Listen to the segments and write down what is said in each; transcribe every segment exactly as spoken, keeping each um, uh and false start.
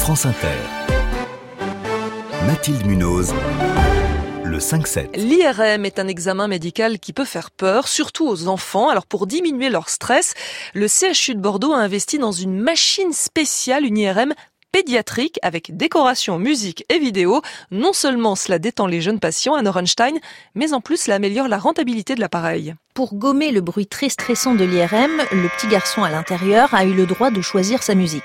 France Inter. Mathilde Munoz. Le cinq sept. L'I R M est un examen médical qui peut faire peur, surtout aux enfants. Alors pour diminuer leur stress, le C H U de Bordeaux a investi dans une machine spéciale, une I R M pédiatrique avec décoration, musique et vidéo. Non seulement cela détend les jeunes patients à Neurenstein, mais en plus cela améliore la rentabilité de l'appareil. Pour gommer le bruit très stressant de l'I R M, le petit garçon à l'intérieur a eu le droit de choisir sa musique.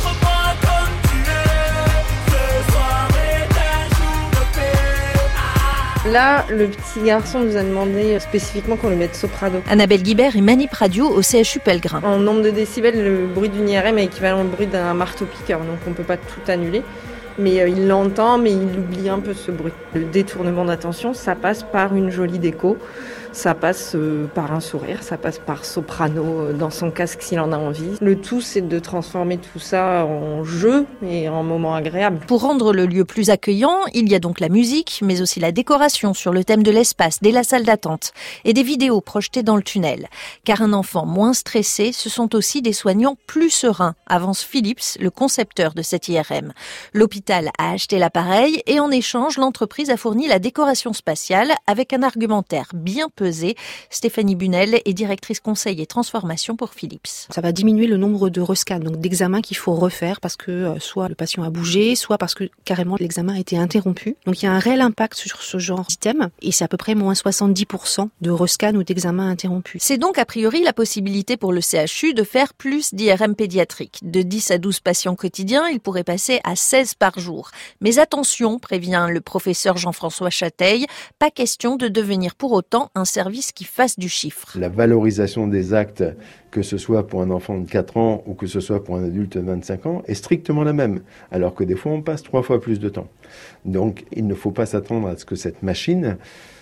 Là, le petit garçon nous a demandé spécifiquement qu'on lui mette soprano. Annabelle Guibert est manip radio au C H U Pellegrin. En nombre de décibels, le bruit d'une I R M est équivalent au bruit d'un marteau-piqueur, donc on ne peut pas tout annuler. Mais euh, il l'entend, mais il oublie un peu ce bruit. Le détournement d'attention, ça passe par une jolie déco, ça passe euh, par un sourire, ça passe par soprano euh, dans son casque s'il en a envie. Le tout, c'est de transformer tout ça en jeu et en moment agréable. Pour rendre le lieu plus accueillant, il y a donc la musique, mais aussi la décoration sur le thème de l'espace dès la salle d'attente et des vidéos projetées dans le tunnel. Car un enfant moins stressé, ce sont aussi des soignants plus sereins, avance Philips, le concepteur de cette I R M. L'hôpital a acheté l'appareil et en échange, l'entreprise a fourni la décoration spatiale avec un argumentaire bien pesé. Stéphanie Bunel est directrice conseil et transformation pour Philips. Ça va diminuer le nombre de rescans, donc d'examens qu'il faut refaire parce que euh, soit le patient a bougé, soit parce que carrément l'examen a été interrompu. Donc il y a un réel impact sur ce genre d'item et c'est à peu près moins soixante-dix pour cent de rescans ou d'examens interrompus. C'est donc a priori la possibilité pour le C H U de faire plus d'I R M pédiatrique. De dix à douze patients quotidiens, il pourrait passer à seize par jour. Mais attention, prévient le professeur Jean-François Chateil, pas question de devenir pour autant un service qui fasse du chiffre. La valorisation des actes, que ce soit pour un enfant de quatre ans ou que ce soit pour un adulte de vingt-cinq ans, est strictement la même, alors que des fois on passe trois fois plus de temps. Donc il ne faut pas s'attendre à ce que cette machine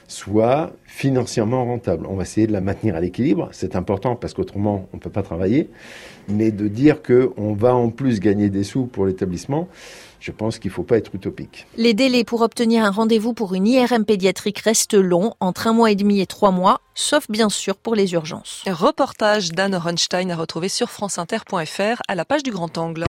soit financièrement rentable. On va essayer de la maintenir à l'équilibre, c'est important parce qu'autrement on ne peut pas travailler, mais de dire qu'on va en plus gagner des sous pour l'établissement, je pense qu'il ne faut pas être utopique. Les délais pour obtenir un rendez-vous pour une I R M pédiatrique restent longs, entre un mois et demi et trois mois, sauf bien sûr pour les urgences. Reportage d'Anne Neurenstein à retrouver sur franceinter point f r à la page du Grand Angle.